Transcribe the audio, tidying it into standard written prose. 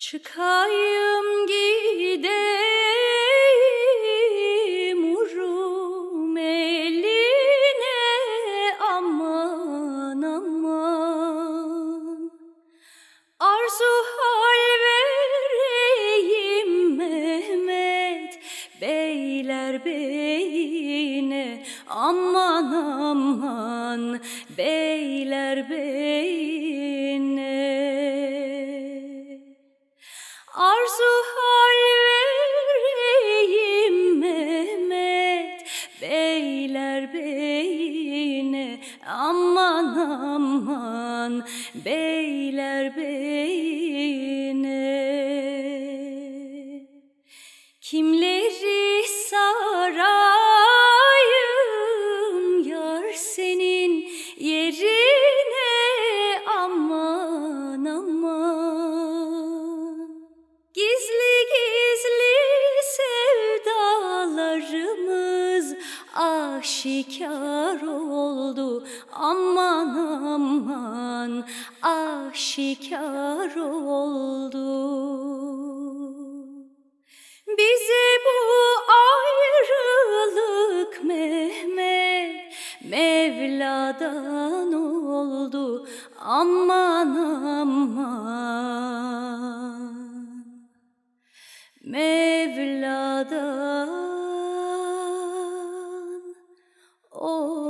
Çıkayım gideyim Rum eline, aman aman. Arzu hal vereyim Mehmet beyler beyine, aman aman beyler beyine. Arzu hal vereyim Mehmet beyler beyine, aman aman beyler beyine. Kimleri sarayım yar senin yerine, aman aman. Gizli gizli sevdalarımız aşikar oldu, aman aman aşikar oldu. Bize bu ayrılık Mehmet Mevla'dan oldu, aman aman Mevla'dan oldu.